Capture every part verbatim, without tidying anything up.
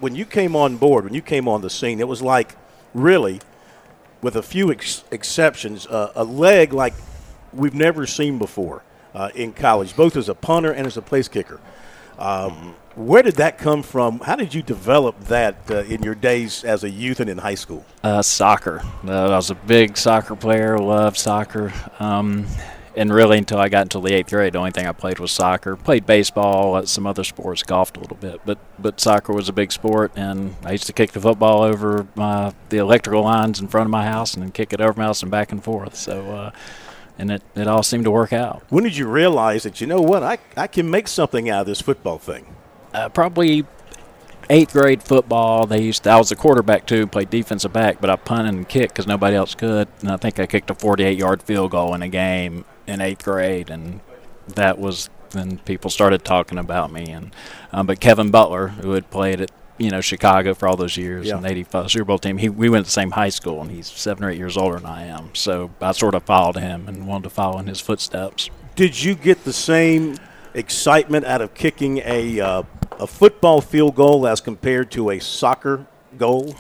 when you came on board, when you came on the scene, it was like really, with a few ex- exceptions, uh, a leg like we've never seen before uh, in college, both as a punter and as a place kicker. Um, where did that come from? How did you develop that uh, in your days as a youth and in high school? Uh, soccer. Uh, I was a big soccer player, loved soccer. Um, and really until I got into the eighth grade, the only thing I played was soccer. Played baseball, uh, some other sports, golfed a little bit. But but soccer was a big sport, and I used to kick the football over my, the electrical lines in front of my house and then kick it over my house and back and forth. So, uh, and it, it all seemed to work out. When did you realize that, you know what, I, I can make something out of this football thing? Uh, probably eighth grade football. They used to, I was a quarterback too, played defensive back, but I punted and kicked because nobody else could. And I think I kicked a forty-eight yard field goal in a game in eighth grade, and that was when people started talking about me. And um, but Kevin Butler, who had played at you know Chicago for all those years, yeah. and the eighty-five Super Bowl team, he we went to the same high school, and he's seven or eight years older than I am. So I sort of followed him and wanted to follow in his footsteps. Did you get the same excitement out of kicking a uh, a football field goal as compared to a soccer goal?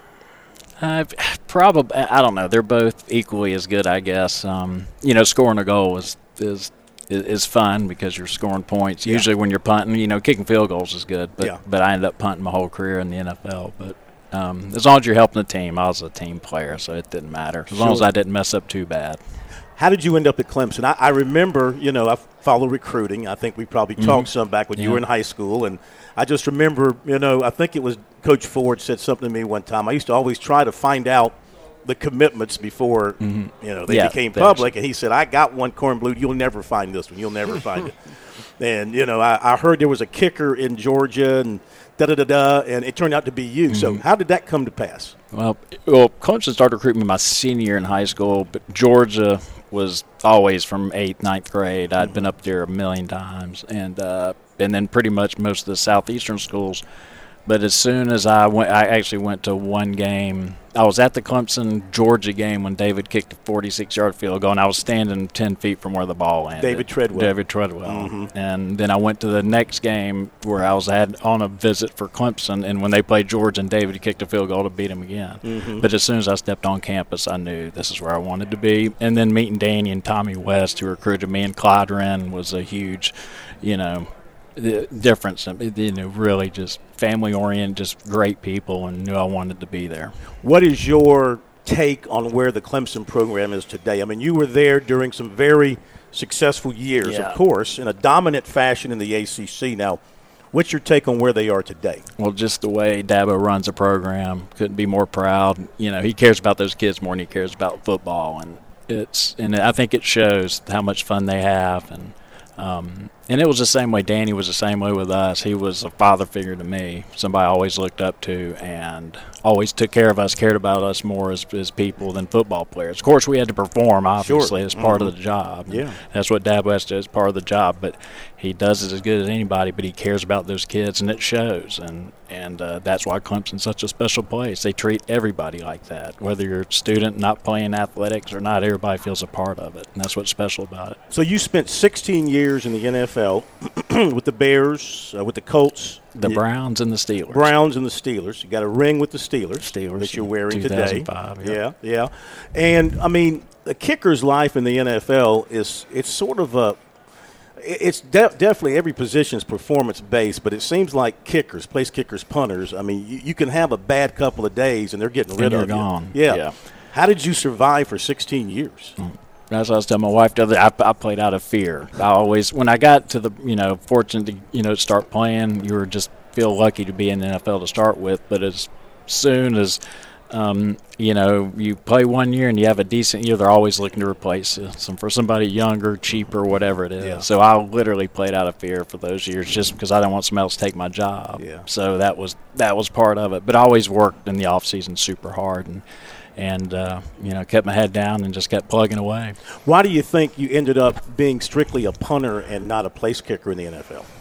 Uh, probably, I don't know. They're both equally as good, I guess. Um, you know, scoring a goal is is is fun because you're scoring points. Yeah. Usually, when you're punting, you know, kicking field goals is good. But yeah. but I ended up punting my whole career in the N F L. But um, as long as you're helping the team, I was a team player, so it didn't matter as sure. long as I didn't mess up too bad. How did you end up at Clemson? I, I remember, you know, I follow recruiting. I think we probably Mm-hmm. talked some back when yeah. you were in high school. And I just remember, you know, I think it was Coach Ford said something to me one time. I used to always try to find out the commitments before, mm-hmm. you know, they yeah, became public. And he said, I got one, Cornblue. You'll never find this one. You'll never find it. And, you know, I, I heard there was a kicker in Georgia and da-da-da-da, and it turned out to be you. Mm-hmm. So how did that come to pass? Well, well, Clemson started recruiting me my senior year in high school, but Georgia was always from eighth, ninth grade. I'd been up there a million times, and uh, and then pretty much most of the southeastern schools. But as soon as I went, I actually went to one game. I was at the Clemson-Georgia game when David kicked a forty-six yard field goal, and I was standing ten feet from where the ball landed. David Treadwell. David Treadwell. Mm-hmm. And then I went to the next game where I was had on a visit for Clemson, and when they played Georgia and David kicked a field goal to beat him again. Mm-hmm. But as soon as I stepped on campus, I knew this is where I wanted to be. And then meeting Danny and Tommy West, who recruited me, and Clyde Wren was a huge, you know, the difference. You know, really just family-oriented, just great people, and knew I wanted to be there. What is your take on where the Clemson program is today? I mean, you were there during some very successful years, yeah. of course, in a dominant fashion in the A C C. Now, what's your take on where they are today? Well, just the way Dabo runs a program, couldn't be more proud. You know, he cares about those kids more than he cares about football, and it's and I think it shows how much fun they have. And um, and it was the same way. Danny was the same way with us. He was a father figure to me, somebody I always looked up to, and always took care of us, cared about us more as, as people than football players. Of course, we had to perform, obviously, sure. as part mm-hmm. of the job. And yeah. that's what Dabo has to do as part of the job. But he does it as good as anybody, but he cares about those kids, and it shows. And, and uh, that's why Clemson's such a special place. They treat everybody like that. Whether you're a student not playing athletics or not, everybody feels a part of it, and that's what's special about it. So you spent sixteen years in the N F L with the Bears, uh, with the Colts. The you, Browns and the Steelers. Browns and the Steelers. You got a ring with the Steelers, Steelers that you're wearing two thousand today. five, yeah, yeah. And, I mean, the kicker's life in the N F L is it's sort of a – it's de- definitely every position is performance-based, but it seems like kickers, place kickers, punters, I mean, you, you can have a bad couple of days and they're getting rid and of you're gone. you. Yeah. yeah. How did you survive for sixteen years? Mm. That's what I was telling my wife the other day. I, I played out of fear. I always, when I got to the, you know, fortunate to, you know, start playing, you were just feel lucky to be in the N F L to start with. But as soon as, um, you know, you play one year and you have a decent year, they're always looking to replace you. Some for somebody younger, cheaper, whatever it is. Yeah. So I literally played out of fear for those years just because I didn't want somebody else to take my job. Yeah. So that was that was part of it. But I always worked in the off season super hard and. And, uh, you know, kept my head down and just kept plugging away. Why do you think you ended up being strictly a punter and not a place kicker in the N F L?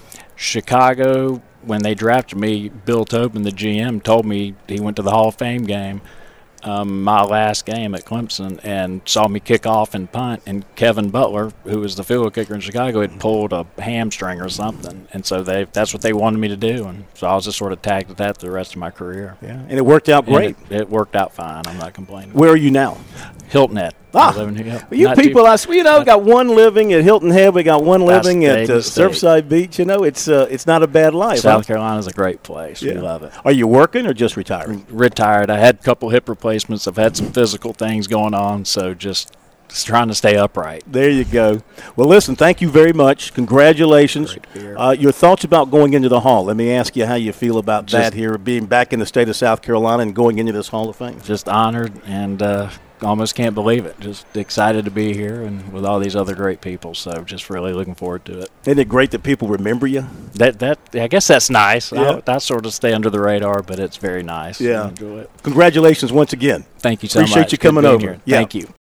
Chicago, when they drafted me, Bill Tobin, the G M, told me he went to the Hall of Fame game. um, my last game at Clemson and saw me kick off and punt, and Kevin Butler, who was the field goal kicker in Chicago, had pulled a hamstring or something, and so they that's what they wanted me to do, and so I was just sort of tagged with that the rest of my career. Yeah, and it worked out great. It, it worked out fine. I'm not complaining. Where are you now? Hilton Head. Ah, I live in, yeah, you not people, too, I you know, got one living at Hilton Head. We got one living That's at uh, state. Surfside Beach. You know, it's uh, it's not a bad life. South huh? Carolina's a great place. Yeah. We love it. Are you working or just retiring? Retired. I had a couple hip replacements. I've had some physical things going on, so just, just trying to stay upright. There you go. Well, listen, thank you very much. Congratulations. Great to be here. Uh, your thoughts about going into the Hall. Let me ask you how you feel about Just- that here, being back in the state of South Carolina and going into this Hall of Fame. Just honored and uh, almost can't believe it. Just excited to be here and with all these other great people. So just really looking forward to it. Isn't it great that people remember you? That that I guess that's nice. Yeah. I, I sort of stay under the radar, but it's very nice. Yeah. I enjoy it. Congratulations once again. Thank you so Appreciate much. you Good coming being over. here. Yeah. Thank you.